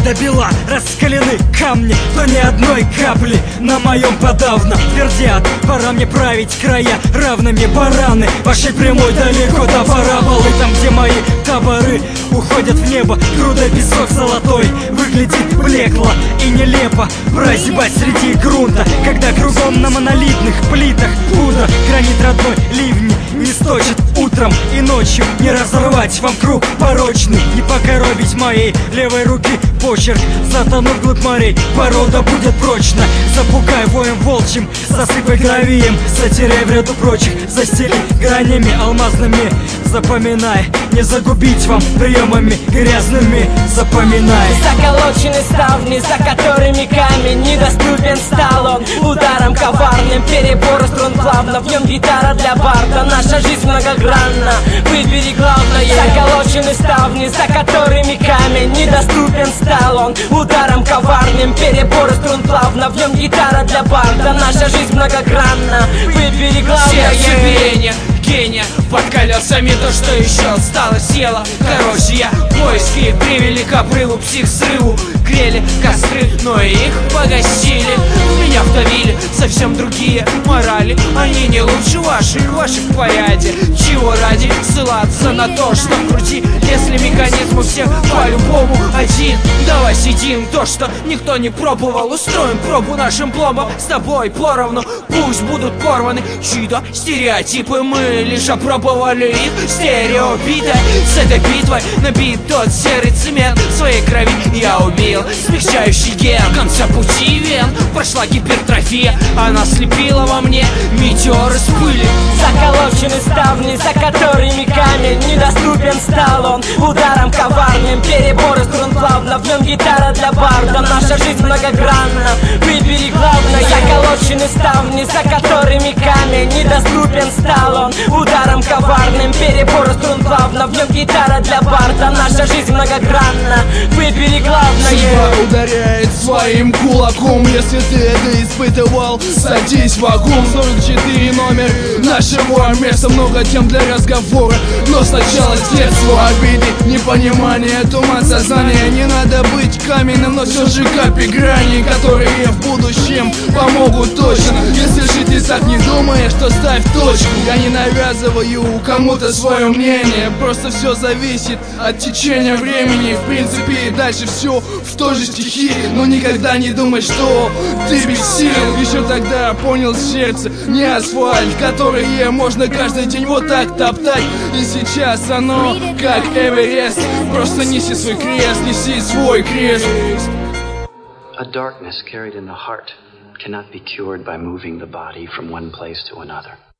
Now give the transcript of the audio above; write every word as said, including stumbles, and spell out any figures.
Когда бела раскалены камни, то ни одной капли на моем подавно твердят. Пора мне править края равными бараны вашей прямой далеко до параболы. Там, где мои таборы уходят в небо, грудой песок золотой выглядит блекло и нелепо прозябать среди грунта, когда кругом на монолитных плитах пудра. Гранит родной ливни не сточит утром и ночью, не разорвать вам круг порочный, не покоробить моей левой руки почерк. Затонув вглубь морей, порода будет прочно. Запугай воем волчьим, засыпай гравием, затеряй в ряду прочих, застели гранями алмазными. Запоминай, не загубить вам приемами грязными. Запоминай. Заколочены ставни, за которыми камень недоступен стал он. Ударом коварным перебор струн плавно, в нем гитара для барда. Наша жизнь многогранна, выбери главное. Заколочены ставни, за которыми камень недоступен стал он. Ударом коварным перебор струн плавно, в нем гитара для барда. Наша жизнь многогранна, выбери главное. Сердце биение гения под колесами, то, что еще осталось, съело. Короче, я поиски привели к обрыву, псих срыву. Грели костры, но их погасили. В меня вдавили совсем другие морали. Они не лучше ваших, ваших в порядке. Чего ради ссылаться на то, что в груди, если механизм у всех по-любому один. Давай сидим, то, что никто не пробовал. Устроим пробу нашим пломбам с тобой поровну. Пусть будут порваны чьи-то стереотипы, мы лишь опробовали их стереобиты. С этой битвой набит тот серый цемент. В своей крови я убил смягчающий ген. В конце пути вен прошла гипертрофия, она слепила во мне метеор из пыли. Заколочены ставни, за которыми камень недоступен стал он. Ударом коварным перебор струн плавно, в нем гитара для барда. Наша жизнь многогранна, выбери главное. Заколочены ставни, за которыми камень недоступен стал он. Ударом коварным перебор струн плавно, в нем гитара для барда. Наша жизнь многогранна, выбери главное. Судьба ударяет своим кулаком. Если ты это испытывал, садись в вагон. Сорок четыре номер нашего места, много тем для разговора. Но сначала детство, обиды, непонимание, туман сознания. Не надо быть каменным, но все же капи грани, которые в будущем помогут точно. Если жить и так не думаешь, то ставь точку. Я не навязываю кому-то свое мнение, просто все зависит от течения времени. В принципе, и дальше все в той же стихии, но никогда не думай, что ты бессилен. Еще тогда понял сердце, не асфальт, который можно каждый день вот так топтать. И сейчас оно как Эверест, просто неси свой крест, неси свой крест. A darkness carried in the heart cannot be cured by moving the body from one place to another.